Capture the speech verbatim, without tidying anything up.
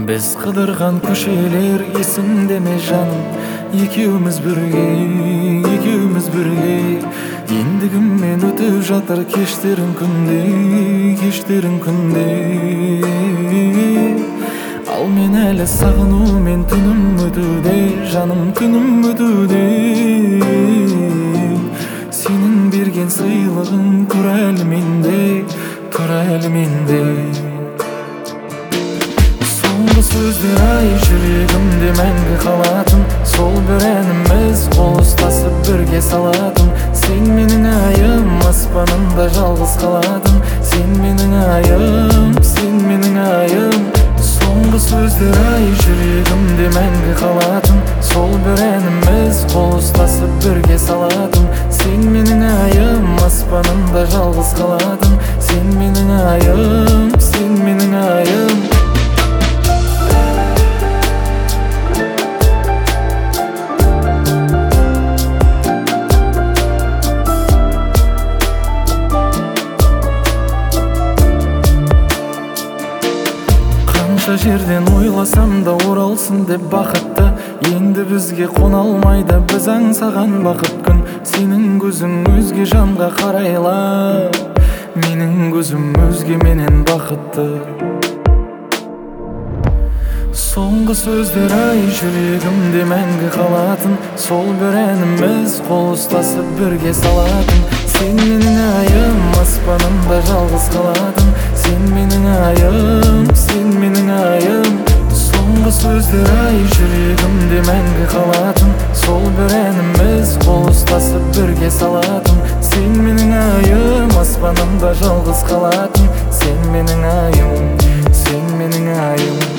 Biz кыдырган көшелер эсимдеме жаным, экөөбүз бирге, экөөбүз бирге. Эндигим мен өтүп жатыр кечтерим күндө, кечтерим күндө. Ал мен эле сагынуу мен түнүм өтүүдө, жаным түнүм өтүүдө. Сенин берген сыйлыгың тур эле менде, тур эле менде. Соңғы сөздер ай жүрегімде мәңгі қалатын, сол бір әніміз қол ұстасып бірге салатын. Сен менің айым, аспанымда жалғыз қалатын. Сен менің айым, сен менің айым. Соңғы сөздер ай жүрегімде мәңгі қалатын, сол бір әніміз қол ұстасып бірге салатын. Сен менің айым, аспанымда жалғыз қалатын. Сен менің айым, сен менің айым. Қанша жерден ойласам да оралсын деп бақытты, енді бізге қона алмайды біз аңсаған бақыт күн. Сенің көзің өзге жанға қарайла, менің көзім өзге менен бақытты. Соңғы сөздер ай жүрегімде мәңгі қалатын, сол бір әніміз қол ұстасып бірге салатын. Сен менің айым, аспанымда жалғыз қалатын. Сен менің айым, сен менің айым. Соңғы сөздер ай жүрегімде мәңгі қалатын, сол бір әніміз қол ұстасып бірге салатын. Сен менің айым, аспанымда жалғыз қалатын. Сен менің айым, сен менің айым.